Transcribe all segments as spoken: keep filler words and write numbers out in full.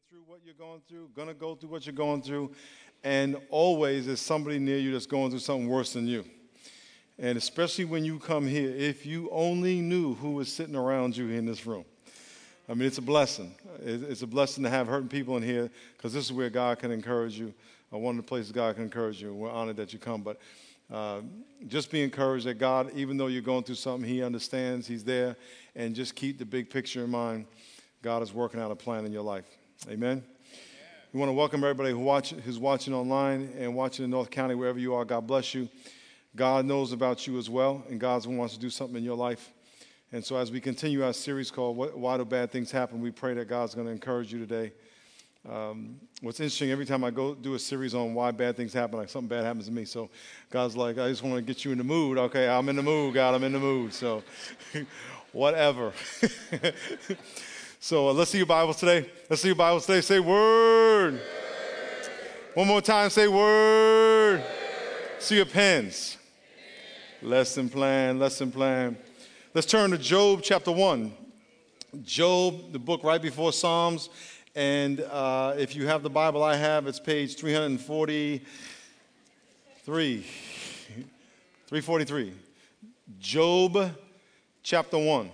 through what you're going through, going to go through what you're going through, and always there's somebody near you that's going through something worse than you. And especially when you come here, if you only knew who was sitting around you in this room. I mean, it's a blessing. It's a blessing to have hurting people in here because this is where God can encourage you, or one of the places God can encourage you. We're honored that you come. But uh, just be encouraged that God, even though you're going through something, He understands, He's there, and just keep the big picture in mind. God is working out a plan in your life. Amen? We want to welcome everybody who watch, who's watching online and watching in North County, wherever you are. God bless you. God knows about you as well, and God wants to do something in your life. And so as we continue our series called Why Do Bad Things Happen, we pray that God's going to encourage you today. Um, what's interesting, every time I go do a series on why bad things happen, like something bad happens to me. So God's like, I just want to get you in the mood. Okay, I'm in the mood, God, I'm in the mood. So whatever. So uh, let's see your Bibles today. Let's see your Bibles today. Say word. Word. One more time, say word. Word. See your pens. Amen. Lesson plan, lesson plan. Let's turn to Job chapter one. Job, the book right before Psalms. And uh, if you have the Bible I have, it's page three forty-three. three forty-three. Job chapter one.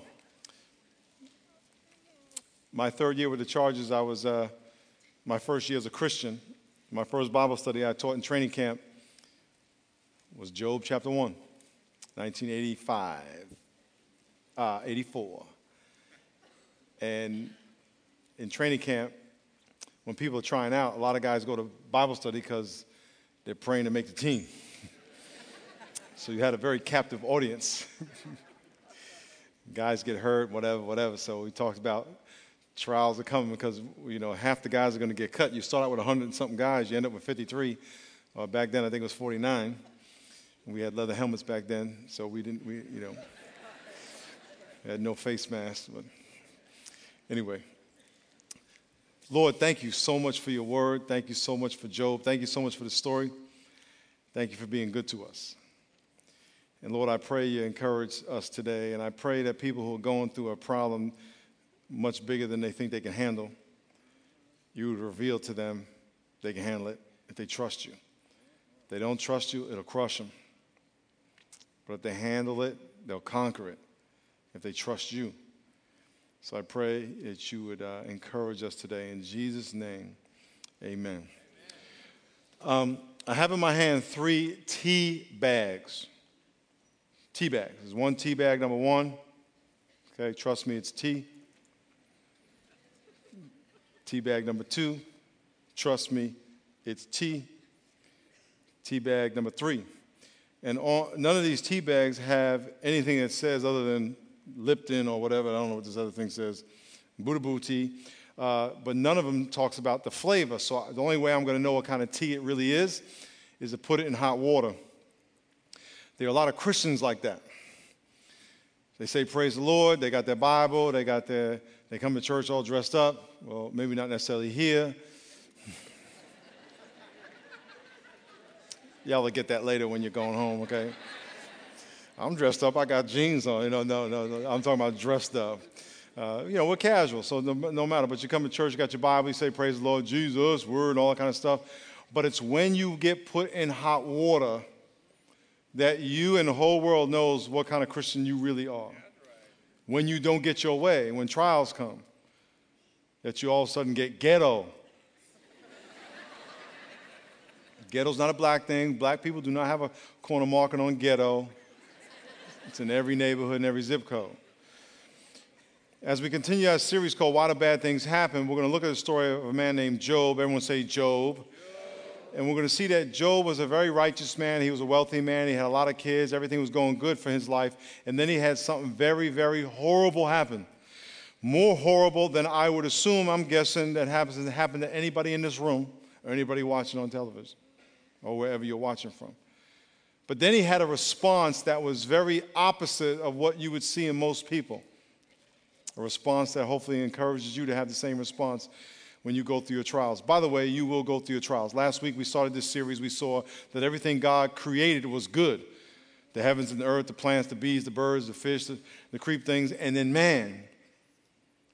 My third year with the Chargers, I was, uh, my first year as a Christian, my first Bible study I taught in training camp was Job chapter one, nineteen eighty-five, uh, eighty-four. And in training camp, when people are trying out, a lot of guys go to Bible study because they're praying to make the team. So you had a very captive audience. Guys get hurt, whatever, whatever. So we talked about trials are coming because, you know, half the guys are going to get cut. You start out with one hundred and something guys, you end up with fifty-three. Uh, back then, I think it was forty-nine. We had leather helmets back then, so we didn't, we, you know, had no face masks. But anyway, Lord, thank you so much for your word. Thank you so much for Job. Thank you so much for the story. Thank you for being good to us. And Lord, I pray you encourage us today, and I pray that people who are going through a problem much bigger than they think they can handle, you would reveal to them they can handle it if they trust you. If they don't trust you, it'll crush them. But if they handle it, they'll conquer it if they trust you. So I pray that you would uh, encourage us today. In Jesus' name, amen. Um, I have in my hand three tea bags. Tea bags. There's one tea bag, number one. Okay, trust me, it's tea. Tea bag number two, trust me, it's tea. Tea bag number three. And all, none of these tea bags have anything that says other than Lipton or whatever. I don't know what this other thing says. Buddha Boo tea. Uh, but none of them talks about the flavor. So the only way I'm going to know what kind of tea it really is is to put it in hot water. There are a lot of Christians like that. They say, praise the Lord. They got their Bible. They got their, they come to church all dressed up. Well, maybe not necessarily here. Y'all will get that later when you're going home, okay? I'm dressed up. I got jeans on. You know, no, no, no. I'm talking about dressed up. Uh, you know, we're casual, so no, no matter. But you come to church, you got your Bible, you say, praise the Lord, Jesus, word, all that kind of stuff. But it's when you get put in hot water that you and the whole world knows what kind of Christian you really are. When you don't get your way, when trials come, that you all of a sudden get ghetto. Ghetto's not a black thing. Black people do not have a corner marking on ghetto. It's in every neighborhood and every zip code. As we continue our series called Why Do Bad Things Happen, we're going to look at the story of a man named Job. Everyone say Job. Job. And we're going to see that Job was a very righteous man. He was a wealthy man. He had a lot of kids. Everything was going good for his life. And then he had something very, very horrible happen. More horrible than I would assume, I'm guessing, that happens to happen to anybody in this room or anybody watching on television or wherever you're watching from. But then he had a response that was very opposite of what you would see in most people. A response that hopefully encourages you to have the same response when you go through your trials. By the way, you will go through your trials. Last week we started this series. We saw that everything God created was good. The heavens and the earth, the plants, the bees, the birds, the fish, the, the creep things, and then man.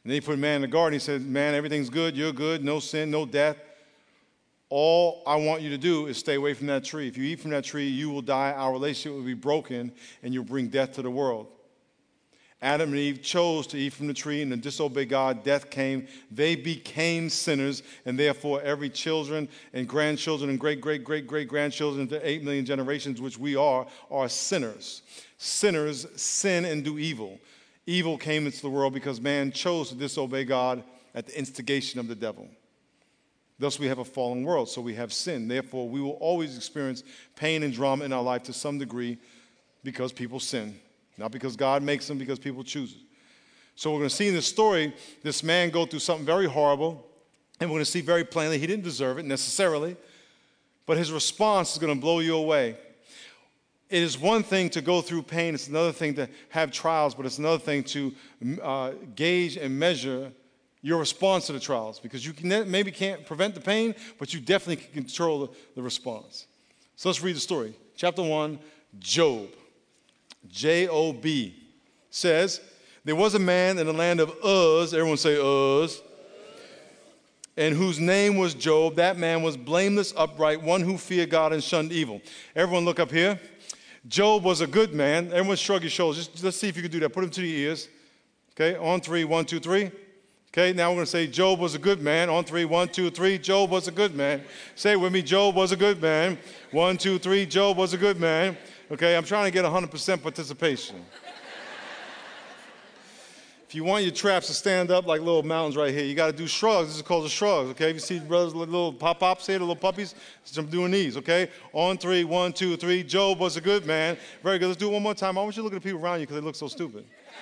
And then he put man in the garden. He said, man, everything's good. You're good. No sin, no death. All I want you to do is stay away from that tree. If you eat from that tree, you will die. Our relationship will be broken, and you'll bring death to the world. Adam and Eve chose to eat from the tree and to disobey God. Death came. They became sinners, and therefore every children and grandchildren and great-great-great-great-grandchildren to eight million generations, which we are, are sinners. Sinners sin and do evil. Evil came into the world because man chose to disobey God at the instigation of the devil. Thus, we have a fallen world, so we have sin. Therefore, we will always experience pain and drama in our life to some degree because people sin. Not because God makes them, because people choose it. So we're going to see in this story, this man go through something very horrible, and we're going to see very plainly he didn't deserve it necessarily, but his response is going to blow you away. It is one thing to go through pain. It's another thing to have trials, but it's another thing to uh, gauge and measure your response to the trials, because you can, maybe can't prevent the pain, but you definitely can control the, the response. So let's read the story. Chapter one, Job. J O B says, there was a man in the land of Uz, everyone say Uz, and whose name was Job. That man was blameless, upright, one who feared God and shunned evil. Everyone look up here. Job was a good man. Everyone shrug your shoulders. Just let's see if you can do that. Put them to your ears. Okay, on three, one, two, three. Okay, now we're going to say Job was a good man. On three, one, two, three. Job was a good man. Say it with me. Job was a good man. One, two, three. Job was a good man. Okay, I'm trying to get one hundred percent participation. If you want your traps to stand up like little mountains right here, you got to do shrugs. This is called the shrugs, okay? If you see brothers, little pop-pops here, the little puppies, I'm doing these, okay? On three, one, two, three. Job was a good man. Very good. Let's do it one more time. I want you to look at the people around you because they look so stupid.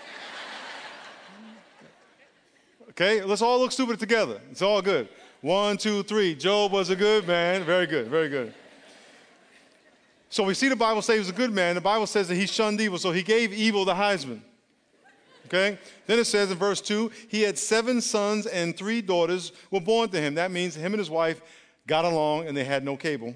Okay, let's all look stupid together. It's all good. One, two, three. Job was a good man. Very good, very good. So we see the Bible say he was a good man. The Bible says that he shunned evil, so he gave evil the Heisman. Okay? Then it says in verse two, he had seven sons and three daughters were born to him. That means him and his wife got along and they had no cable.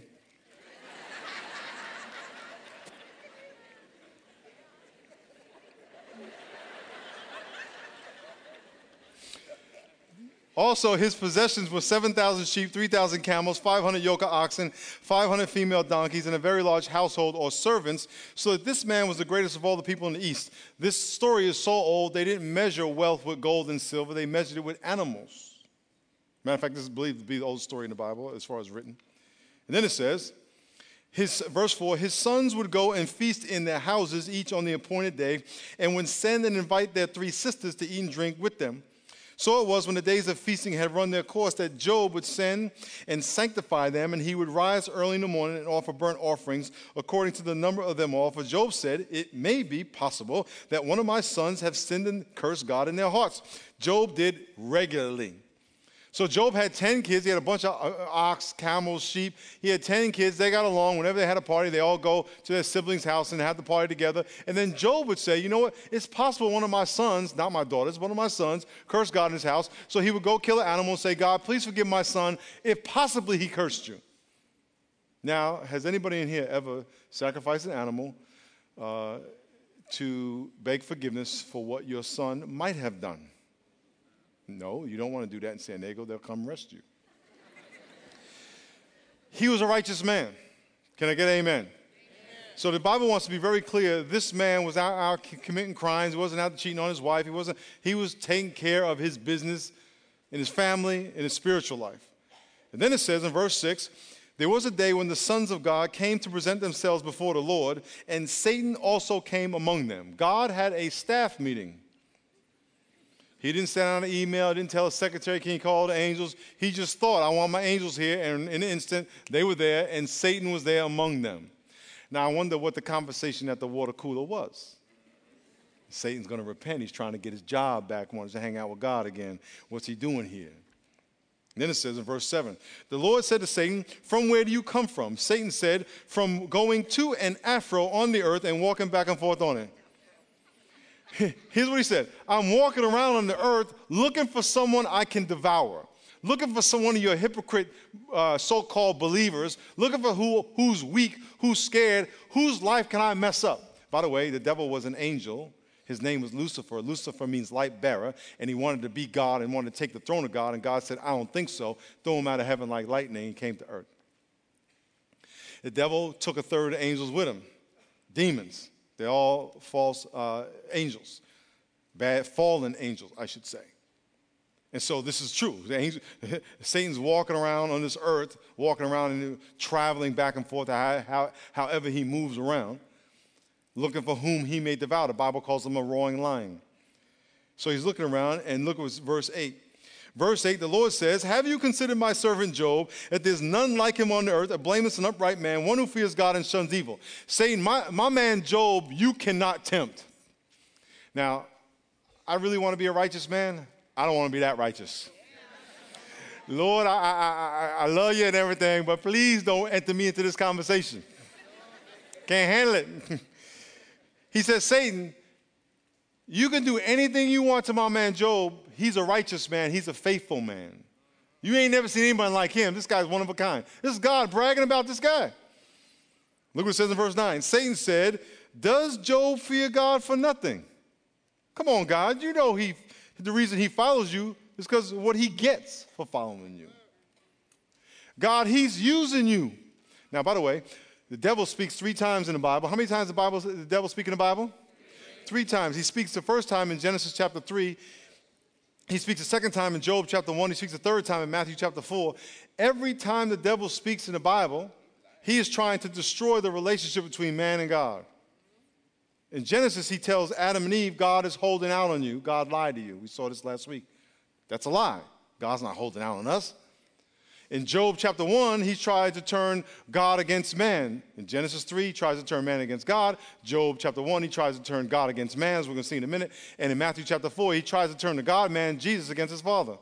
Also, his possessions were seven thousand sheep, three thousand camels, five hundred yoke of oxen, five hundred female donkeys, and a very large household or servants, so that this man was the greatest of all the people in the East. This story is so old, they didn't measure wealth with gold and silver. They measured it with animals. Matter of fact, this is believed to be the oldest story in the Bible as far as written. And then it says, his, verse four, his sons would go and feast in their houses, each on the appointed day, and would send and invite their three sisters to eat and drink with them. So it was when the days of feasting had run their course that Job would send and sanctify them, and he would rise early in the morning and offer burnt offerings according to the number of them all. For Job said, it may be possible that one of my sons have sinned and cursed God in their hearts. Job did regularly. So Job had ten kids. He had a bunch of ox, camels, sheep. He had ten kids. They got along. Whenever they had a party, they all go to their siblings' house and have the party together. And then Job would say, you know what? It's possible one of my sons, not my daughters, one of my sons, cursed God in his house. So he would go kill an animal and say, God, please forgive my son if possibly he cursed you. Now, has anybody in here ever sacrificed an animal uh, to beg forgiveness for what your son might have done? No, you don't want to do that in San Diego. They'll come arrest you. He was a righteous man. Can I get an amen? Amen? So the Bible wants to be very clear. This man was out, out committing crimes. He wasn't out cheating on his wife. He wasn't. He was taking care of his business and his family and his spiritual life. And then it says in verse six, there was a day when the sons of God came to present themselves before the Lord, and Satan also came among them. God had a staff meeting. He didn't send out an email, didn't tell his secretary, can you call the angels? He just thought, I want my angels here, and in an instant, they were there, and Satan was there among them. Now, I wonder what the conversation at the water cooler was. Satan's going to repent. He's trying to get his job back, wants to hang out with God again. What's he doing here? And then it says in verse seven, the Lord said to Satan, from where do you come from? Satan said, from going to and fro on the earth and walking back and forth on it. Here's what he said. I'm walking around on the earth looking for someone I can devour. Looking for someone of your hypocrite uh, so-called believers. Looking for who, who's weak, who's scared, whose life can I mess up? By the way, the devil was an angel. His name was Lucifer. Lucifer means light bearer, and he wanted to be God and wanted to take the throne of God, and God said, I don't think so. Throw him out of heaven like lightning, and came to earth. The devil took a third of angels with him, demons. They're all false uh, angels, bad fallen angels, I should say. And so this is true. The angel, Satan's walking around on this earth, walking around and traveling back and forth, how, how, however he moves around, looking for whom he may devour. The Bible calls him a roaring lion. So he's looking around, and look at verse eight. Verse eight, the Lord says, have you considered my servant Job, that there's none like him on the earth, a blameless and upright man, one who fears God and shuns evil? Satan, my, my man Job, you cannot tempt. Now, I really want to be a righteous man. I don't want to be that righteous. Lord, I, I, I, I love you and everything, but please don't enter me into this conversation. Can't handle it. He says, Satan, you can do anything you want to my man Job. He's a righteous man. He's a faithful man. You ain't never seen anybody like him. This guy's one of a kind. This is God bragging about this guy. Look what it says in verse nine. Satan said, does Job fear God for nothing? Come on, God. You know he, the reason he follows you is because of what he gets for following you. God, he's using you. Now, by the way, the devil speaks three times in the Bible. How many times the Bible, the devil speak in the Bible? Three times. He speaks the first time in Genesis chapter three. He speaks the second time in Job chapter one. He speaks the third time in Matthew chapter four. Every time the devil speaks in the Bible, he is trying to destroy the relationship between man and God. In Genesis, he tells Adam and Eve, God is holding out on you. God lied to you. We saw this last week. That's a lie. God's not holding out on us. In Job chapter one, he tried to turn God against man. In Genesis three, he tries to turn man against God. Job chapter one, he tries to turn God against man, as we're going to see in a minute. And in Matthew chapter four, he tries to turn the God man, Jesus, against his Father.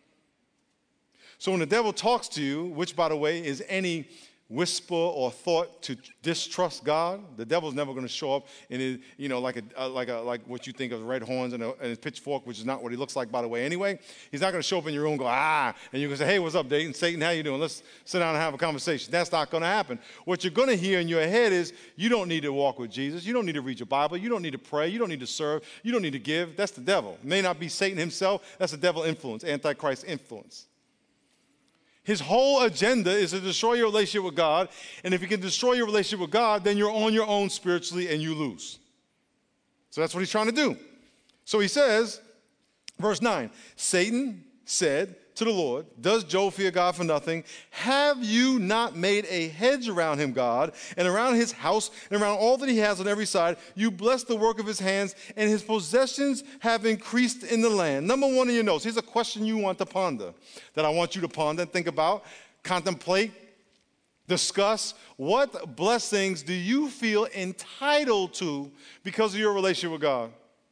So when the devil talks to you, which, by the way, is any whisper or thought to distrust God, the devil's never going to show up in it, you know, like a, uh, like a, like what you think of red horns and a, and a pitchfork, which is not what he looks like, by the way. Anyway, he's not going to show up in your room and go, ah, and you're going to say, hey, what's up, Dayton? Satan, how you doing? Let's sit down and have a conversation. That's not going to happen. What you're going to hear in your head is, you don't need to walk with Jesus. You don't need to read your Bible. You don't need to pray. You don't need to serve. You don't need to give. That's the devil. It may not be Satan himself. That's the devil influence, Antichrist influence. His whole agenda is to destroy your relationship with God. And if you can destroy your relationship with God, then you're on your own spiritually and you lose. So that's what he's trying to do. So he says, verse nine, Satan said to the Lord, does Job fear God for nothing? Have you not made a hedge around him, God, and around his house, and around all that he has on every side? You bless the work of his hands, and his possessions have increased in the land. Number one in your notes, here's a question you want to ponder, that I want you to ponder and think about, contemplate, discuss. What blessings do you feel entitled to because of your relationship with God?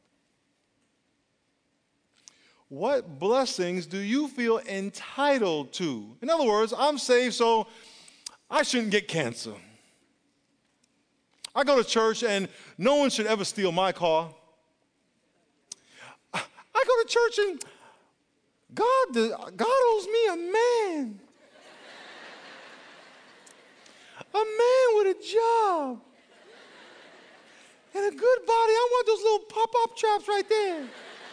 What blessings do you feel entitled to? In other words, I'm saved, so I shouldn't get cancer. I go to church, and no one should ever steal my car. I go to church, and God, God owes me a man. A man with a job. And a good body. I want those little pop-up traps right there.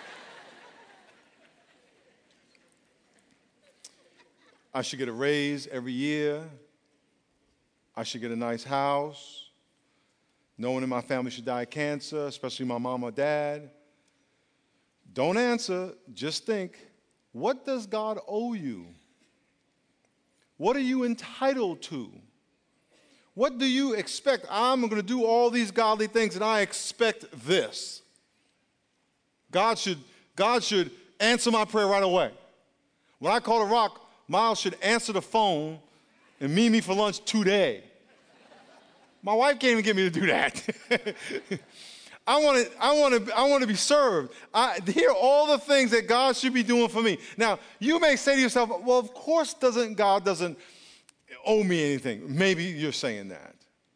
I should get a raise every year. I should get a nice house. No one in my family should die of cancer, especially my mom or dad. Don't answer. Just think, what does God owe you? What are you entitled to? What do you expect? I'm going to do all these godly things, and I expect this. God should, God should answer my prayer right away. When I call a rock, Miles should answer the phone and meet me for lunch today. My wife can't even get me to do that. I want to, I want to, I want to be served. I hear all the things that God should be doing for me. Now, you may say to yourself, well, of course doesn't God doesn't owe me anything. Maybe you're saying that.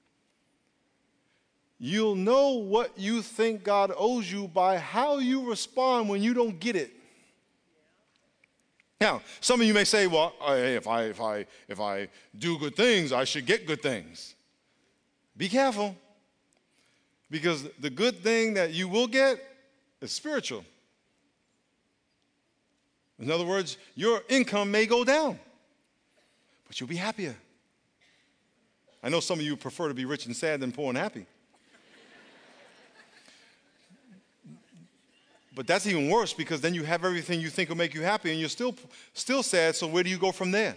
You'll know what you think God owes you by how you respond when you don't get it. Now, some of you may say, well, if I, if I, if I do good things, I should get good things. Be careful, because the good thing that you will get It's spiritual. In other words, your income may go down, but you'll be happier. I know some of you prefer to be rich and sad than poor and happy. But that's even worse, because then you have everything you think will make you happy and you're still, still sad, so where do you go from there?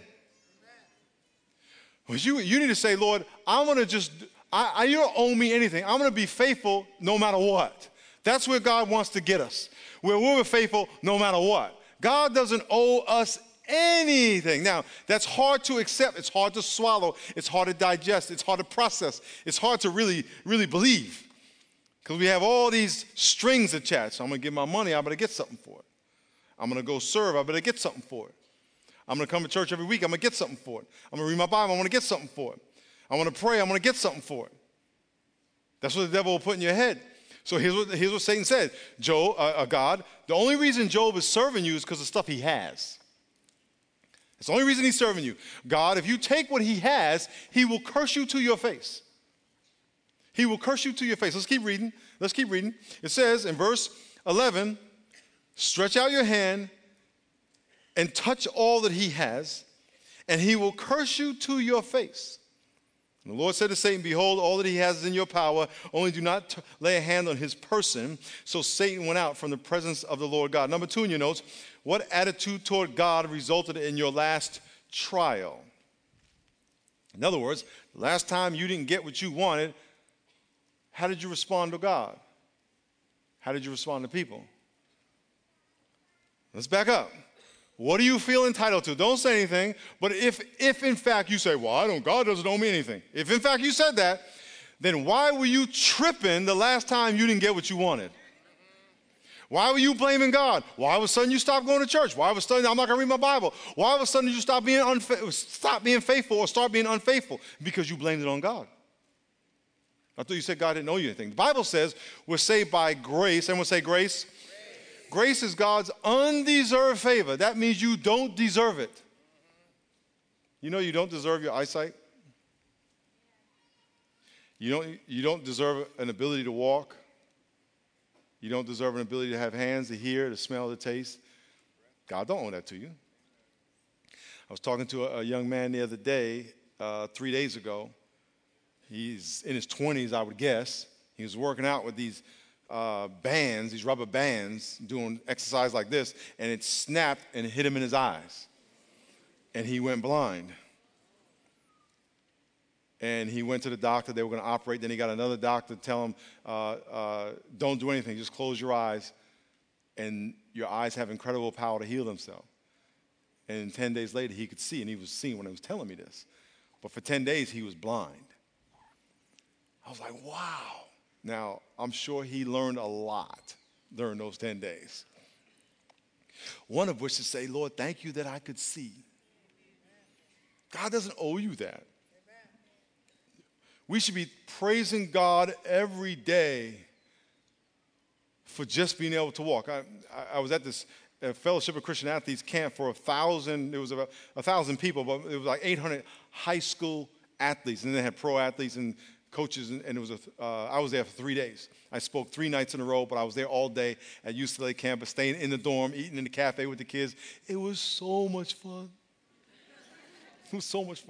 Well, you, you need to say, Lord, I'm going to just, I, I, you don't owe me anything. I'm going to be faithful no matter what. That's where God wants to get us, where we're faithful no matter what. God doesn't owe us anything. Now, that's hard to accept. It's hard to swallow. It's hard to digest. It's hard to process. It's hard to really, really believe. Because we have all these strings attached. So I'm going to give my money, I better get something for it. I'm going to go serve, I better get something for it. I'm going to come to church every week, I'm going to get something for it. I'm going to read my Bible, I want to get something for it. I want to pray, I'm going to get something for it. That's what the devil will put in your head. So here's what, here's what Satan said. Job, uh, uh, God, the only reason Job is serving you is because of stuff he has. It's the only reason he's serving you. God, if you take what he has, he will curse you to your face. He will curse you to your face. Let's keep reading. Let's keep reading. It says in verse eleven, stretch out your hand and touch all that he has, and he will curse you to your face. And the Lord said to Satan, behold, all that he has is in your power, only do not t- lay a hand on his person. So Satan went out from the presence of the Lord God. Number two in your notes, what attitude toward God resulted in your last trial? In other words, the last time you didn't get what you wanted, how did you respond to God? How did you respond to people? Let's back up. What do you feel entitled to? Don't say anything, but if, if in fact you say, well, I don't, God doesn't owe me anything. If in fact you said that, then why were you tripping the last time you didn't get what you wanted? Why were you blaming God? Why all of a sudden you stopped going to church? Why all of a sudden I'm not going to read my Bible? Why all of a sudden you stop being, unfa- stop being faithful or start being unfaithful? Because you blamed it on God. I thought you said God didn't owe you anything. The Bible says we're saved by grace. Everyone say grace. Grace, grace is God's undeserved favor. That means you don't deserve it. You know you don't deserve your eyesight. You don't, you don't deserve an ability to walk. You don't deserve an ability to have hands, to hear, to smell, to taste. God don't owe that to you. I was talking to a, a young man the other day, uh, three days ago. He's in his twenties, I would guess. He was working out with these uh, bands, these rubber bands, doing exercise like this, and it snapped and hit him in his eyes. And he went blind. And he went to the doctor. They were going to operate. Then he got another doctor to tell him, uh, uh, don't do anything. Just close your eyes. And your eyes have incredible power to heal themselves. And ten days later, he could see, and he was seeing when he was telling me this. But for ten days, he was blind. I was like, wow. Now, I'm sure he learned a lot during those ten days. One of which is say, Lord, thank you that I could see. God doesn't owe you that. We should be praising God every day for just being able to walk. I, I, I was at this uh, Fellowship of Christian Athletes camp for a thousand, there was about a thousand people, but it was like eight hundred high school athletes. And then they had pro athletes and coaches, and, and it was a, uh, I was there for three days. I spoke three nights in a row, but I was there all day at U C L A campus, staying in the dorm, eating in the cafe with the kids. It was so much fun. It was so much fun.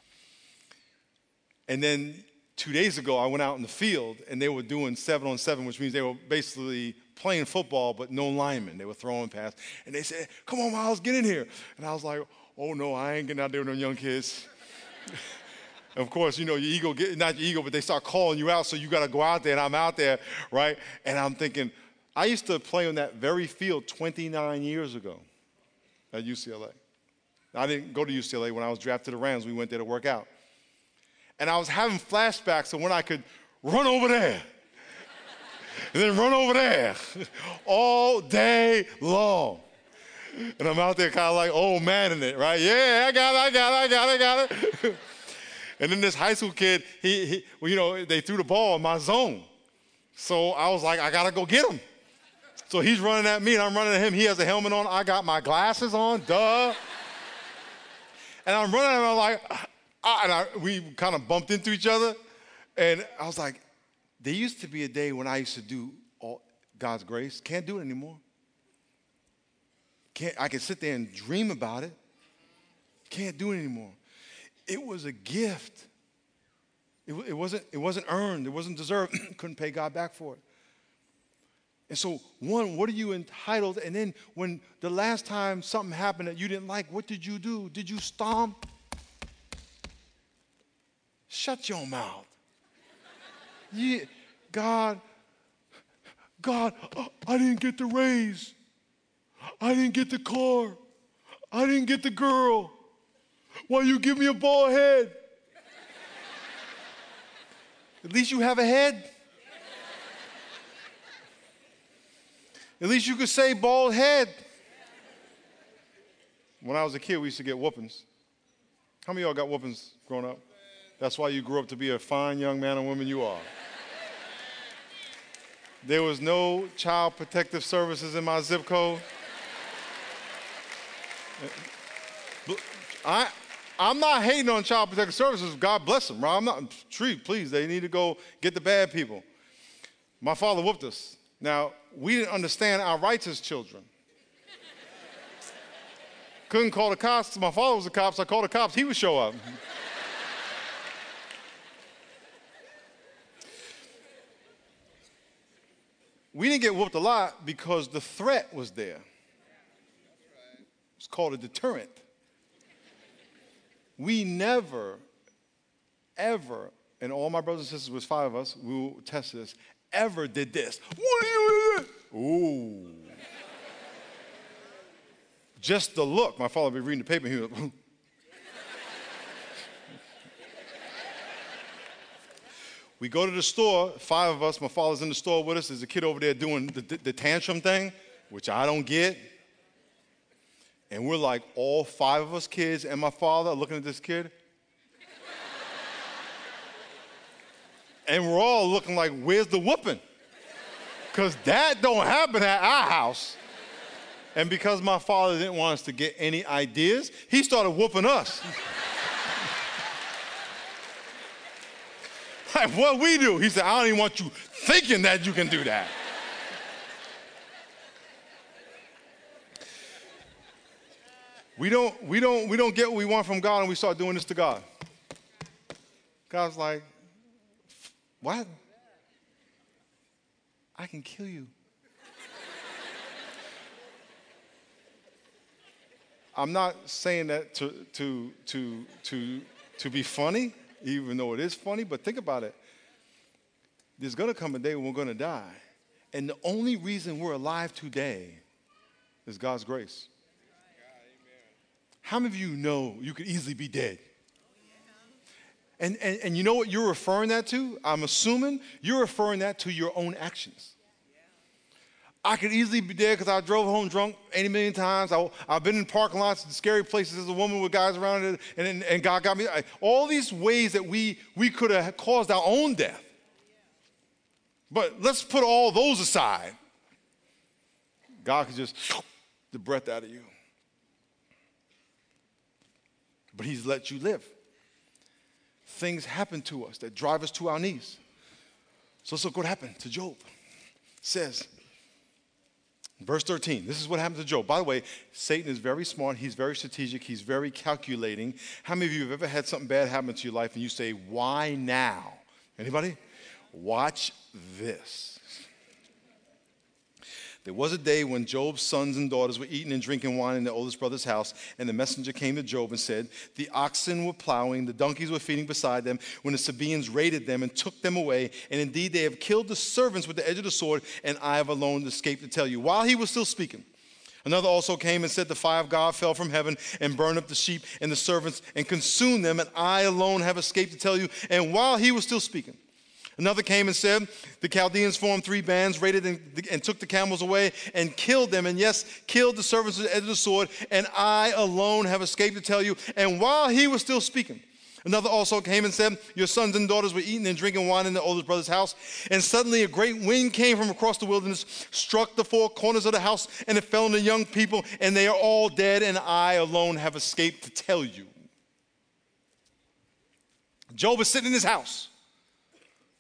And then two days ago, I went out in the field, and they were doing seven on seven, which means they were basically playing football, but no linemen. They were throwing past. And they said, come on, Miles, get in here. And I was like, oh, no, I ain't getting out there with them young kids. Of course, you know, your ego, get, not your ego, but they start calling you out, so you got to go out there, and I'm out there, right? And I'm thinking, I used to play on that very field twenty-nine years ago at U C L A. I didn't go to U C L A. When I was drafted to the Rams, we went there to work out. And I was having flashbacks of when I could run over there and then run over there all day long. And I'm out there kind of like old man in it, right? Yeah, I got it, I got it, I got it, I got it. And then this high school kid, he, he well, you know, they threw the ball in my zone. So I was like, I got to go get him. So he's running at me, and I'm running at him. He has a helmet on. I got my glasses on, duh. And I'm running, and I'm like, ah, and I, we kind of bumped into each other. And I was like, there used to be a day when I used to do all God's grace. Can't do it anymore. Can't, I can sit there and dream about it. Can't do it anymore. It was a gift. It, it, wasn't, it wasn't earned. It wasn't deserved. Couldn't pay God back for it. And so, one, what are you entitled? And then when the last time something happened that you didn't like, what did you do? Did you stomp? Shut your mouth. Yeah, God, God, I didn't get the raise. I didn't get the car. I didn't get the girl. Why you give me a bald head? At least you have a head. At least you could say bald head. When I was a kid, we used to get whoopings. How many of y'all got whoopings growing up? That's why you grew up to be a fine young man or woman you are. There was no child protective services in my zip code. I, I'm not hating on child protective services. God bless them. Right? I'm not. Please, they need to go get the bad people. My father whooped us. Now, we didn't understand our rights as children. Couldn't call the cops. My father was the cops. I called the cops. He would show up. We didn't get whooped a lot because the threat was there. It's called a deterrent. We never, ever, and all my brothers and sisters, was five of us, we will test this, ever did this. What are you doing? Ooh. Just the look. My father would be reading the paper and he would, we go to the store, five of us, my father's in the store with us. There's a kid over there doing the, the, the tantrum thing, which I don't get. And we're like, all five of us kids and my father are looking at this kid. And we're all looking like, where's the whooping? Because that don't happen at our house. And because my father didn't want us to get any ideas, he started whooping us. Like, what we do? He said, I don't even want you thinking that you can do that. We don't, we don't, we don't get what we want from God and we start doing this to God. God's like, what? I can kill you. I'm not saying that to, to, to, to, to be funny, even though it is funny, but think about it. There's going to come a day when we're going to die. And the only reason we're alive today is God's grace. How many of you know you could easily be dead? And, and, and you know what you're referring that to? I'm assuming you're referring that to your own actions. I could easily be dead because I drove home drunk eighty million times. I, I've been in parking lots and scary places as a woman with guys around it, and, and, and God got me. I, all these ways that we, we could have caused our own death. But let's put all those aside. God could just the breath out of you. But he's let you live. Things happen to us that drive us to our knees. So let's look what happened to Job. It says, verse thirteen, this is what happened to Job. By the way, Satan is very smart. He's very strategic. He's very calculating. How many of you have ever had something bad happen to your life and you say, why now? Anybody? Watch this. There was a day when Job's sons and daughters were eating and drinking wine in their oldest brother's house, and the messenger came to Job and said, the oxen were plowing, the donkeys were feeding beside them, when the Sabaeans raided them and took them away. And indeed, they have killed the servants with the edge of the sword, and I have alone escaped to tell you. While he was still speaking, another also came and said, the fire of God fell from heaven and burned up the sheep and the servants and consumed them, and I alone have escaped to tell you. And while he was still speaking, another came and said, the Chaldeans formed three bands, raided and, and took the camels away and killed them. And yes, killed the servants with the edge of the sword. And I alone have escaped to tell you. And while he was still speaking, another also came and said, your sons and daughters were eating and drinking wine in the oldest brother's house. And suddenly a great wind came from across the wilderness, struck the four corners of the house, and it fell on the young people. And they are all dead. And I alone have escaped to tell you. Job is sitting in his house.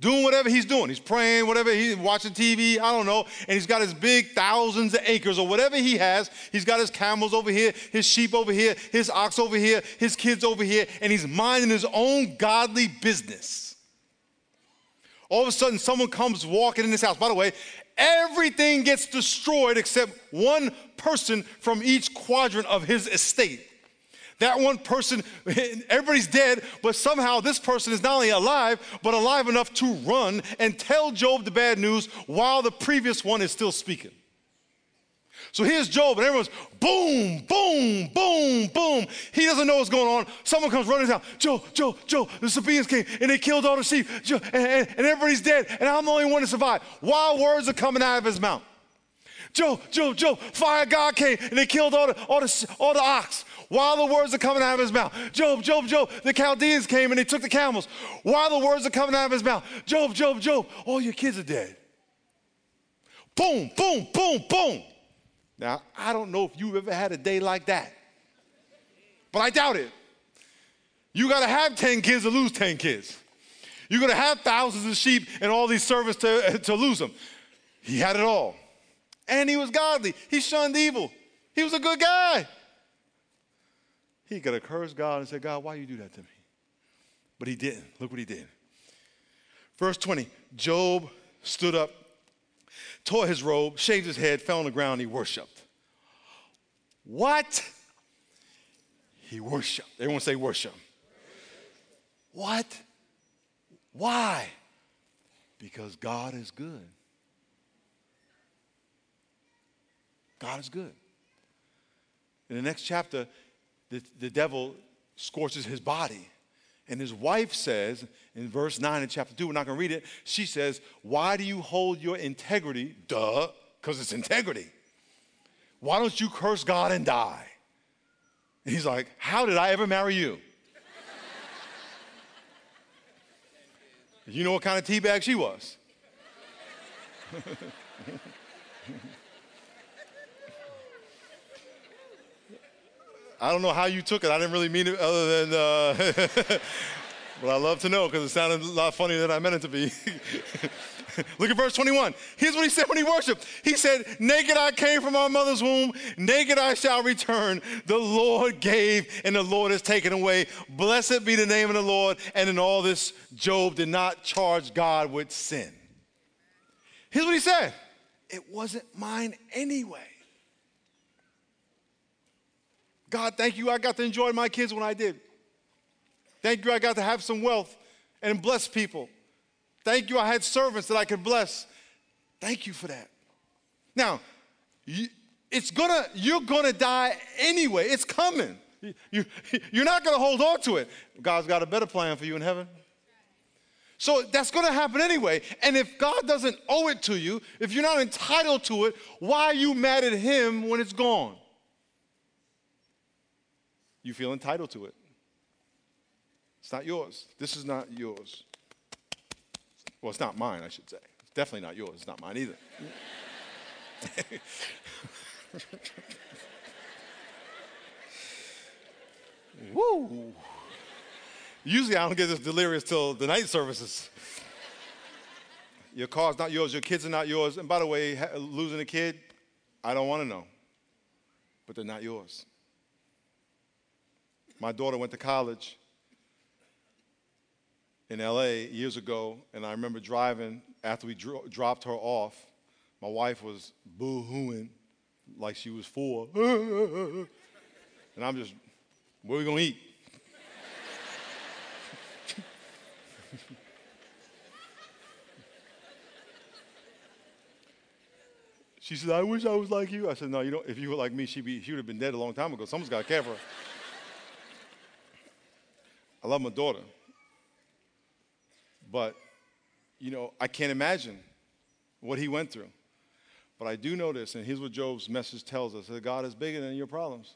doing whatever he's doing. He's praying, whatever, he's watching T V, I don't know. And he's got his big thousands of acres or whatever he has. He's got his camels over here, his sheep over here, his ox over here, his kids over here, and he's minding his own godly business. All of a sudden, someone comes walking in his house. By the way, everything gets destroyed except one person from each quadrant of his estate. That one person, everybody's dead, but somehow this person is not only alive, but alive enough to run and tell Job the bad news while the previous one is still speaking. So here's Job, and everyone's boom, boom, boom, boom. He doesn't know what's going on. Someone comes running down. Job, Job, Job, the Sabaeans came, and they killed all the sheep, Job, and, and, and everybody's dead, and I'm the only one to survive. Wild words are coming out of his mouth. Job, Job, Job, fire God came, and they killed all the, all the, all the ox. While the words are coming out of his mouth. Job, Job, Job, the Chaldeans came and they took the camels. While the words are coming out of his mouth. Job, Job, Job, all your kids are dead. Boom, boom, boom, boom. Now, I don't know if you've ever had a day like that, but I doubt it. You got to have ten kids to lose ten kids. You're going to have thousands of sheep and all these servants to, to lose them. He had it all. And he was godly. He shunned evil. He was a good guy. He could have cursed God and said, God, why you do that to me? But he didn't. Look what he did. Verse twenty, Job stood up, tore his robe, shaved his head, fell on the ground, and he worshiped. What? He worshiped. Everyone say worship. What? Why? Because God is good. God is good. In the next chapter, The, the devil scorches his body. And his wife says, in verse nine in chapter two, we're not going to read it, she says, why do you hold your integrity? Duh, because it's integrity. Why don't you curse God and die? And he's like, how did I ever marry you? You know what kind of teabag she was? I don't know how you took it. I didn't really mean it other than, uh, but I love to know because it sounded a lot funnier than I meant it to be. Look at verse twenty-one. Here's what he said when he worshiped. He said, naked I came from my mother's womb, naked I shall return. The Lord gave and the Lord has taken away. Blessed be the name of the Lord. And in all this, Job did not charge God with sin. Here's what he said. It wasn't mine anyway. God, thank you, I got to enjoy my kids when I did. Thank you, I got to have some wealth and bless people. Thank you, I had servants that I could bless. Thank you for that. Now, you, it's gonna, you're gonna die anyway. It's coming. You, you, you're not gonna hold on to it. God's got a better plan for you in heaven. So that's gonna happen anyway. And if God doesn't owe it to you, if you're not entitled to it, why are you mad at him when it's gone? You feel entitled to it. It's not yours. This is not yours. Well, it's not mine, I should say. It's definitely not yours. It's not mine either. Woo! Usually I don't get this delirious till the night services. Your car's not yours. Your kids are not yours. And by the way, losing a kid, I don't want to know. But they're not yours. My daughter went to college in L A years ago, and I remember driving after we dro- dropped her off. My wife was boo-hooing like she was four. And I'm just, what are we going to eat? She said, I wish I was like you. I said, no, you don't. If you were like me, she'd be, she would have been dead a long time ago. Someone's got to care for her. I love my daughter. But, you know, I can't imagine what he went through. But I do know this, and here's what Job's message tells us, that God is bigger than your problems.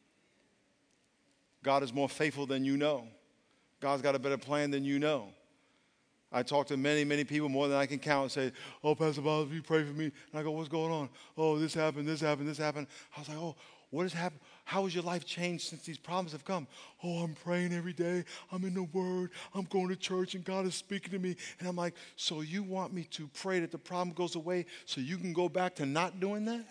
God is more faithful than you know. God's got a better plan than you know. I talk to many, many people, more than I can count, and say, oh, Pastor Bob, you pray for me. And I go, what's going on? Oh, this happened, this happened, this happened. I was like, oh, what has happened? How has your life changed since these problems have come? Oh, I'm praying every day. I'm in the Word. I'm going to church, and God is speaking to me. And I'm like, so you want me to pray that the problem goes away so you can go back to not doing that?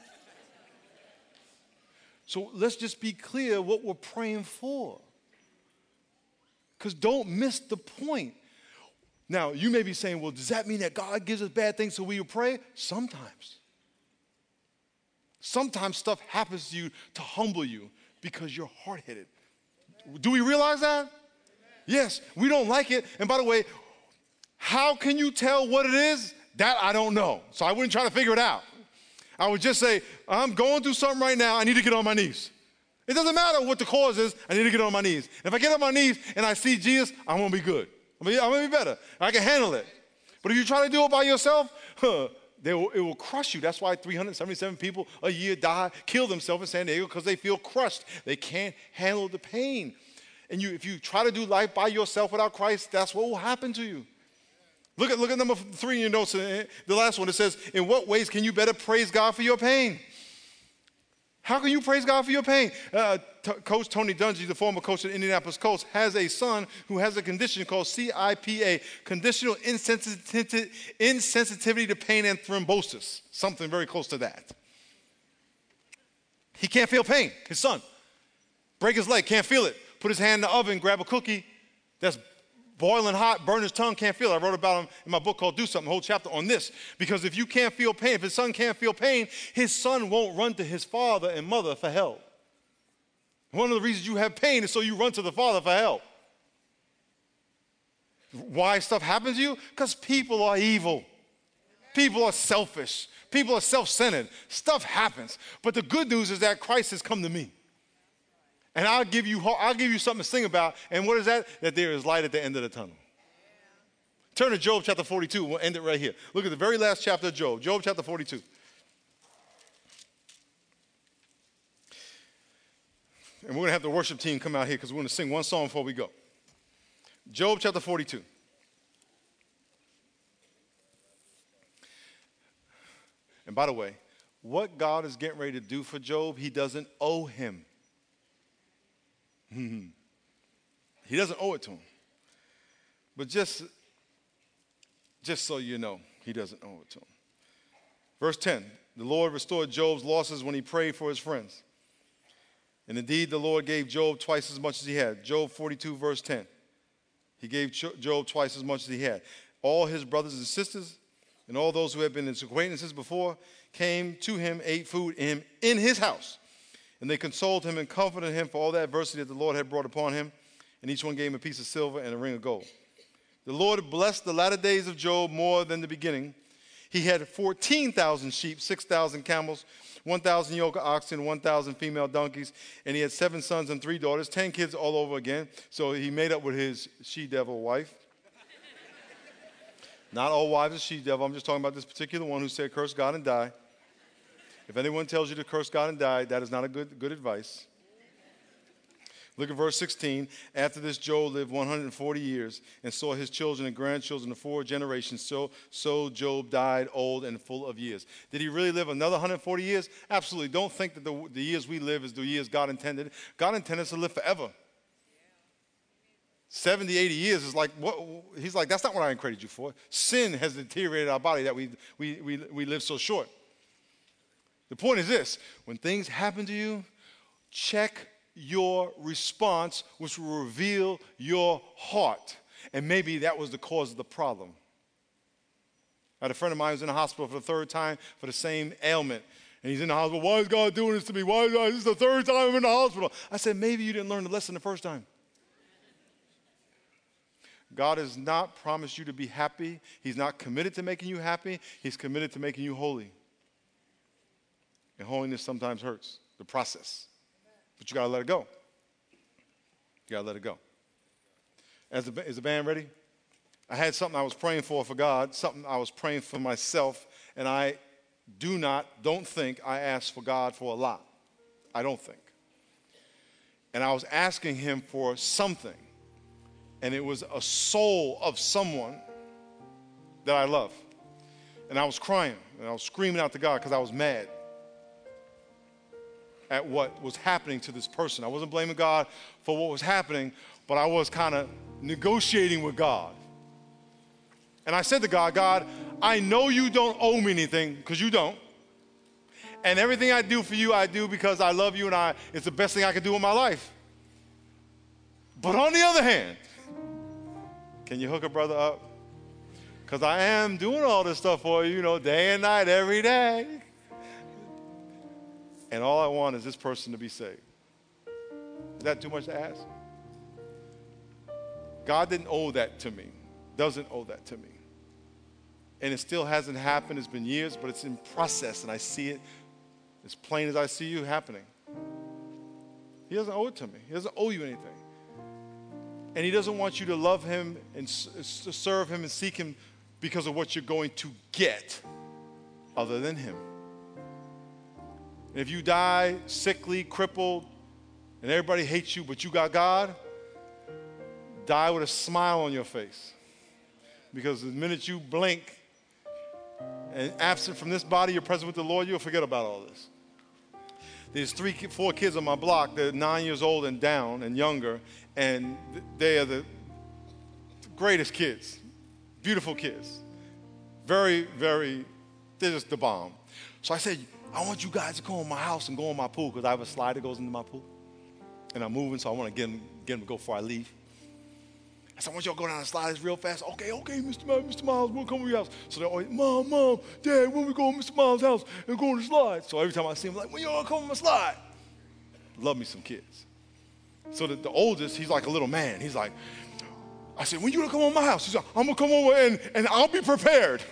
So let's just be clear what we're praying for. Because don't miss the point. Now, you may be saying, well, does that mean that God gives us bad things so we will pray? Sometimes. Sometimes stuff happens to you to humble you because you're hard-headed. Do we realize that? Amen. Yes, we don't like it. And by the way, how can you tell what it is? That I don't know. So I wouldn't try to figure it out. I would just say, I'm going through something right now. I need to get on my knees. It doesn't matter what the cause is. I need to get on my knees. If I get on my knees and I see Jesus, I'm going to be good. I'm going to be better. I can handle it. But if you try to do it by yourself, huh, They will, it will crush you. That's why three hundred seventy-seven people a year die, kill themselves in San Diego because they feel crushed. They can't handle the pain. And you, if you try to do life by yourself without Christ, that's what will happen to you. Look at, look at number three in your notes, the last one. It says, in what ways can you better praise God for your pain? How can you praise God for your pain? Uh, t- Coach Tony Dungy, the former coach of Indianapolis Colts, has a son who has a condition called C I P A, conditional insensitivity, insensitivity to pain and thrombosis, something very close to that. He can't feel pain, his son. Break his leg, can't feel it. Put his hand in the oven, grab a cookie that's boiling hot, burn his tongue, can't feel it. I wrote about him in my book called Do Something, a whole chapter on this. Because if you can't feel pain, if his son can't feel pain, his son won't run to his father and mother for help. One of the reasons you have pain is so you run to the father for help. Why stuff happens to you? Because people are evil. People are selfish. People are self-centered. Stuff happens. But the good news is that Christ has come to me. And I'll give you I'll give you something to sing about. And what is that? That there is light at the end of the tunnel. Yeah. Turn to Job chapter forty-two. We'll end it right here. Look at the very last chapter of Job. Job chapter forty-two. And we're going to have the worship team come out here because we're going to sing one song before we go. Job chapter forty-two. And by the way, what God is getting ready to do for Job, he doesn't owe him. He doesn't owe it to him. But just, just so you know, he doesn't owe it to him. Verse ten, the Lord restored Job's losses when he prayed for his friends. And indeed, the Lord gave Job twice as much as he had. Job forty-two, verse ten. He gave Job twice as much as he had. All his brothers and sisters and all those who had been his acquaintances before came to him, ate food in him in his house. And they consoled him and comforted him for all the adversity that the Lord had brought upon him. And each one gave him a piece of silver and a ring of gold. The Lord blessed the latter days of Job more than the beginning. He had fourteen thousand sheep, six thousand camels, one thousand yoke of oxen, one thousand female donkeys. And he had seven sons and three daughters, ten kids all over again. So he made up with his she-devil wife. Not all wives are she-devil. I'm just talking about this particular one who said, curse God and die. If anyone tells you to curse God and die, that is not a good, good advice. Look at verse sixteen. After this, Job lived one hundred forty years and saw his children and grandchildren of four generations. So, so Job died old and full of years. Did he really live another one hundred forty years? Absolutely. Don't think that the, the years we live is the years God intended. God intended us to live forever. seventy, eighty years is like, what, he's like, that's not what I created you for. Sin has deteriorated our body that we, we, we, we live so short. The point is this, when things happen to you, check your response, which will reveal your heart. And maybe that was the cause of the problem. I had a friend of mine who was in the hospital for the third time for the same ailment. And he's in the hospital, why is God doing this to me? Why is God, this is the third time I'm in the hospital. I said, maybe you didn't learn the lesson the first time. God has not promised you to be happy. He's not committed to making you happy. He's committed to making you holy. And holiness sometimes hurts, the process. But you got to let it go. You got to let it go. As the, is the band ready? I had something I was praying for for God, something I was praying for myself, and I do not, don't think I asked for God for a lot. I don't think. And I was asking him for something, and it was a soul of someone that I love. And I was crying, and I was screaming out to God because I was mad. at what was happening to this person. I wasn't blaming God for what was happening, but I was kind of negotiating with God. And I said to God, God, I know you don't owe me anything, because you don't. And everything I do for you, I do because I love you, and I, it's the best thing I can do in my life. But on the other hand, can you hook a brother up? Because I am doing all this stuff for you, you know, day and night, every day. And all I want is this person to be saved. Is that too much to ask? God didn't owe that to me, doesn't owe that to me. And it still hasn't happened. It's been years, but it's in process, and I see it as plain as I see you happening. He doesn't owe it to me. He doesn't owe you anything. And he doesn't want you to love him and to serve him and seek him because of what you're going to get other than him. And if you die sickly, crippled, and everybody hates you, but you got God, die with a smile on your face. Because the minute you blink and absent from this body, you're present with the Lord, you'll forget about all this. There's three, four kids on my block. They're nine years old and down and younger, and they are the greatest kids, beautiful kids. Very, very, they're just the bomb. So I said, I want you guys to come in my house and go in my pool, because I have a slide that goes into my pool. And I'm moving, so I want to get them, get them to go before I leave. I said, I want y'all to go down the slides real fast. Okay, okay, Mister Miles, Mister Miles, we'll come to your house. So they're always, Mom, Mom, Dad, when we go to Mister Miles' house and go on the slide? So every time I see him, like, when y'all come on my slide? Love me some kids. So the, the oldest, he's like a little man. He's like, I said, when you gonna come on my house? He's like, I'm gonna come over and, and I'll be prepared.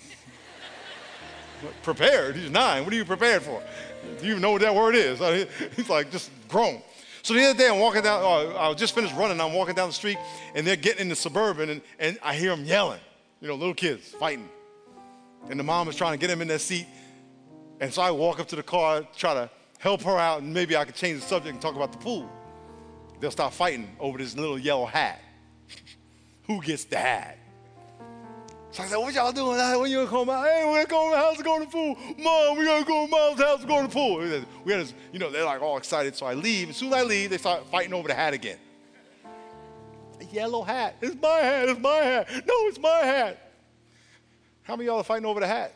Prepared? He's nine. What are you prepared for? Do you even know what that word is? He's like just grown. So the other day I'm walking down, oh, I just finished running, I'm walking down the street, and they're getting in the Suburban, and, and I hear them yelling, you know, little kids fighting. And the mom is trying to get them in their seat. And so I walk up to the car, try to help her out, and maybe I could change the subject and talk about the pool. They'll start fighting over this little yellow hat. Who gets the hat? So I said, what y'all doing? When you gonna come out? Hey, we're gonna go to my house and go to the pool. Mom, we gotta go to Mom's house and go to the pool. We had this, you know, they're like all excited. So I leave. As soon as I leave, they start fighting over the hat again. A yellow hat. It's my hat. It's my hat. No, it's my hat. How many of y'all are fighting over the hat?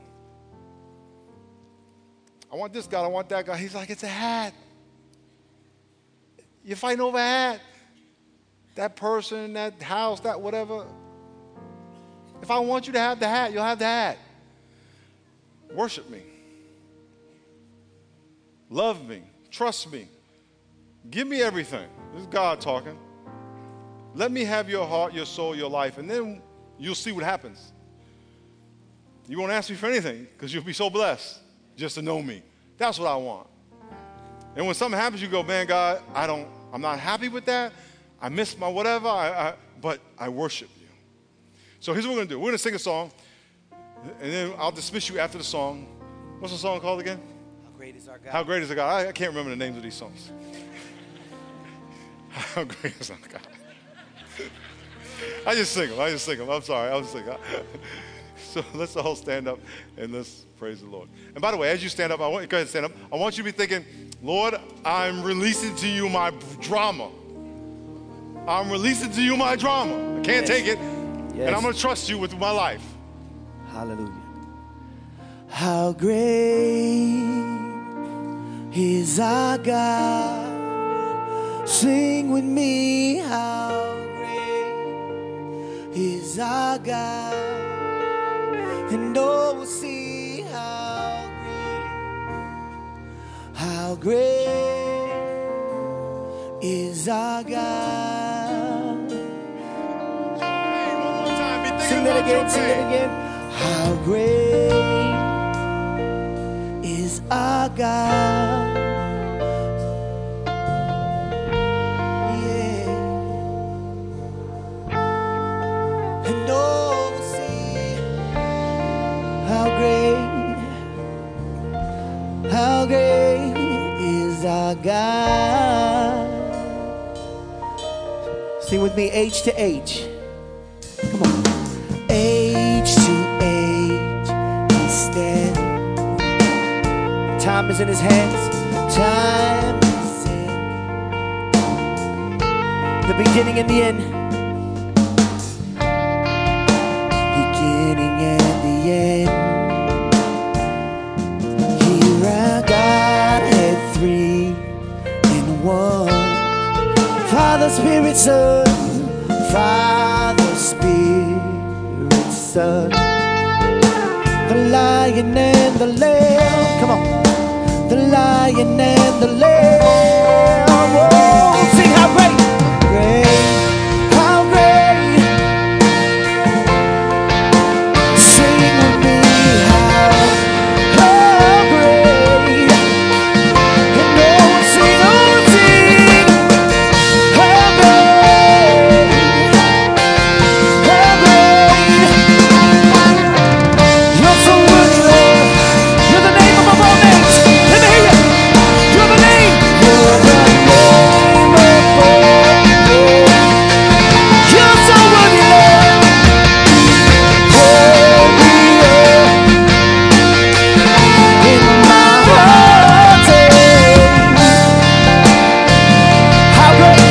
I want this guy. I want that guy. He's like, it's a hat. You're fighting over a hat. That person, that house, that whatever. If I want you to have the hat, you'll have the hat. Worship me. Love me. Trust me. Give me everything. This is God talking. Let me have your heart, your soul, your life, and then you'll see what happens. You won't ask me for anything because you'll be so blessed just to know me. That's what I want. And when something happens, you go, man, God, I don't, I'm not happy with that. I missed my whatever, I, I, but I worship you. So here's what we're going to do. We're going to sing a song, and then I'll dismiss you after the song. What's the song called again? How Great Is Our God. How Great Is Our God. I, I can't remember the names of these songs. How Great Is Our God. I just sing them. I just sing them. I'm sorry. I'll just sing. So let's all stand up, and let's praise the Lord. And by the way, as you stand up, I want, go ahead and stand up. I want you to be thinking, Lord, I'm releasing to you my drama. I'm releasing to you my drama. I can't yes. take it. Yes. And I'm going to trust you with my life. Hallelujah. How great is our God. Sing with me. How great is our God. And oh, we'll see how great, how great is our God. Sing that again, sing it again. How great is our God. Yeah. And oh, we'll see how great, how great is our God. Sing with me, H to H. Come on. Age to age, he stands. Time is in his hands. time to sing. The beginning and the end. Beginning and the end. Here our Godhead, three in one. Father, Spirit, Son. Father, Spirit, Son. The Lion and the Lamb. Come on. The Lion and the Lamb. Oh, sing how great, great, how great. Sing with me how, how great. And oh, sing, oh, sing how great, how great. You're so worthy, Lord. You're the name above all names. Let me hear you. You're the name. You're the name above all names. You're so worthy, Lord. Hold me up in my heart. How great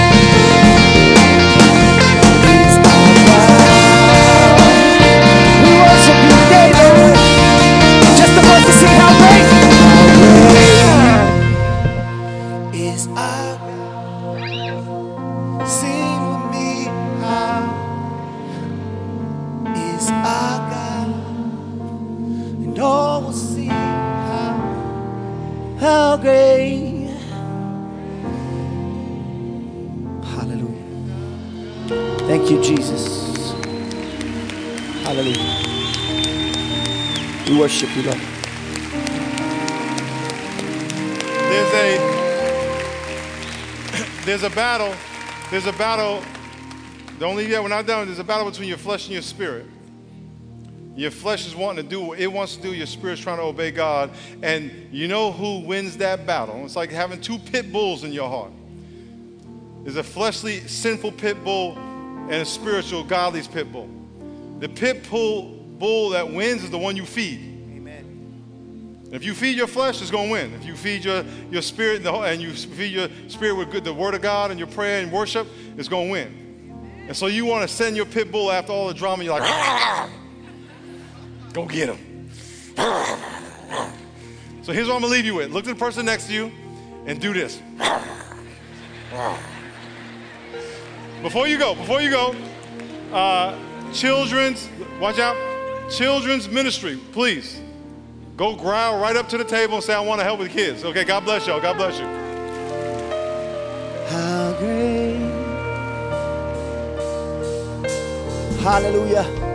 is our God. We worship you today, Lord. Just the voice to sing how great, how great is our God. Sing with me, how is our God, and all will see how, how great. Hallelujah. Thank you, Jesus. Hallelujah. We worship you, Lord. There's a there's a battle. There's a battle. Don't leave yet. We're not done. There's a battle between your flesh and your spirit. Your flesh is wanting to do what it wants to do. Your spirit's trying to obey God. And you know who wins that battle? It's like having two pit bulls in your heart. There's a fleshly, sinful pit bull and a spiritual, godly pit bull. The pit bull, bull that wins is the one you feed. If you feed your flesh, it's going to win. If you feed your, your spirit and, the, and you feed your spirit with good, the word of God and your prayer and worship, it's going to win. And so you want to send your pit bull after all the drama. You're like, go get him. So here's what I'm going to leave you with. Look at the person next to you and do this. Before you go, before you go, uh, children's, watch out, children's ministry, please. Go growl right up to the table and say, I want to help with the kids. Okay, God bless y'all. God bless you. How great. Hallelujah.